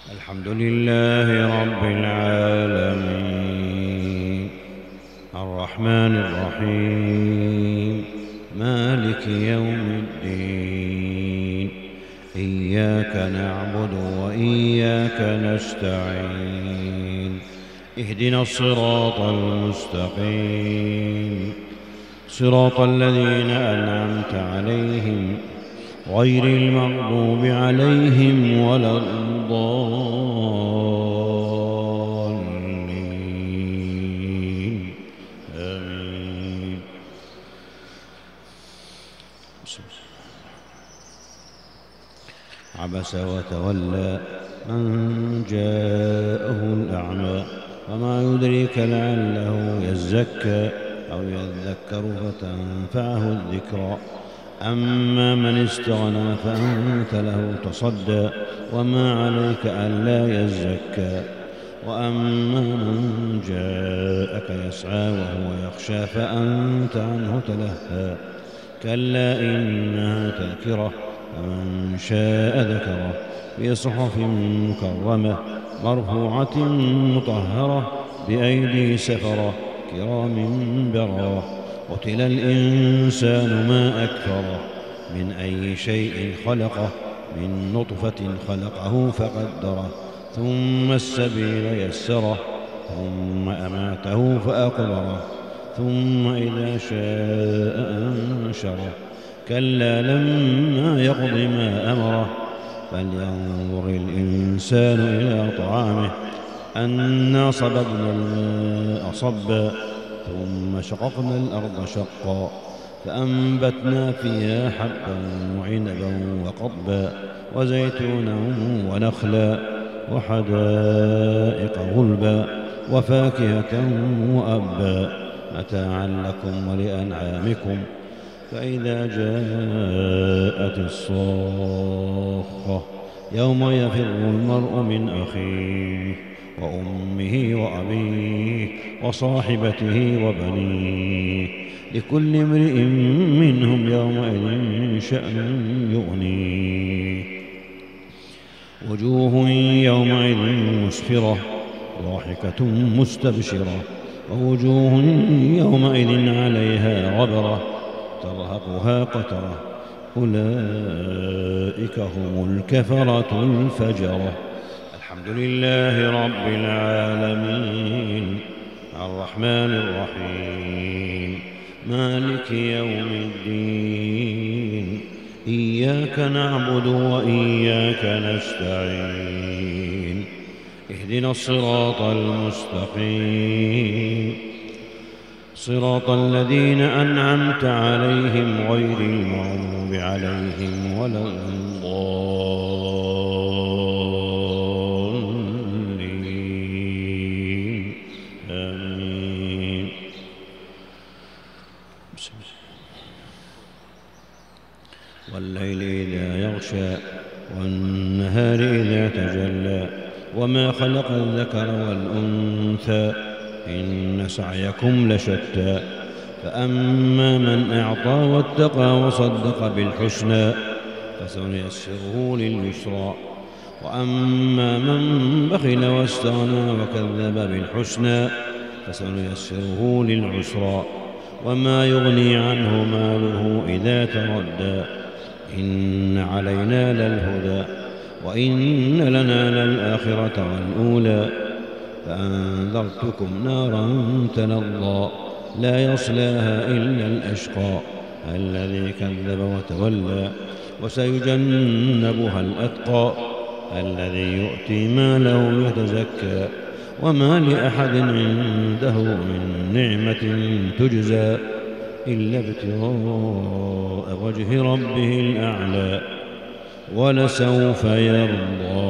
الحمد لله رب العالمين الرحمن الرحيم مالك يوم الدين إياك نعبد وإياك نستعين اهدنا الصراط المستقيم صراط الذين أنعمت عليهم غير المغضوب عليهم ولا الضالين آمين. عبس وتولى أن جاءه الأعمى وما يدريك لعله يزكى أو يذكر فتنفعه الذكرى أما من استغنى فأنت له تصدى وما عليك ألا يزكى وأما من جاءك يسعى وهو يخشى فأنت عنه تلهى كلا إنها تذكرة فمن شاء ذكره في صحف مكرمة مرفوعة مطهرة بأيدي سفرة كرام بررة قتل الإنسان ما أكفره من أي شيء خلقه من نطفة خلقه فقدره ثم السبيل يسره ثم أماته فأقبره ثم إذا شاء أنشره كلا لما يقض ما أمره فلينظر الإنسان إلى طعامه أنا صببنا الماء صبا ثم شققنا الأرض شقا فأنبتنا فيها حبا وعنبا وقضبا وزيتونا ونخلا وحدائق غلبا وفاكهة وأبا متاعا لكم ولأنعامكم فإذا جاءت الصاخة يوم يفر المرء من أخيه وأمه وأبيه وصاحبته وبنيه لكل امرئ منهم يومئذ شأن يغنيه وجوه يومئذ مسفرة ضاحكة مستبشرة ووجوه يومئذ عليها غبرة ترهقها قترة أولئك هم الكفرة الفجرة. الحمد لله رب العالمين الرحمن الرحيم مالك يوم الدين إياك نعبد وإياك نستعين اهدنا الصراط المستقيم صراط الذين أنعمت عليهم غير المغضوب عليهم ولا الضالين آمين. والليل إذا يغشى والنهار إذا تجلى وما خلق الذكر والأنثى إن سعيكم لشتى فأما من أعطى واتقى وصدق بالحسنى فسنيسره لليسرى وأما من بخل واستغنى وكذب بالحسنى فسنيسره للعسرى وما يغني عنه ماله إذا تردى إن علينا للهدى وإن لنا للآخرة والأولى فأنذرتكم نارا تلظى لا يصلاها إلا الأشقى الذي كذب وتولى وسيجنبها الأتقى الذي يؤتي ماله يتزكى وما لأحد عنده من نعمة تجزى إلا ابتغاء وجه ربه الأعلى ولسوف يرضى.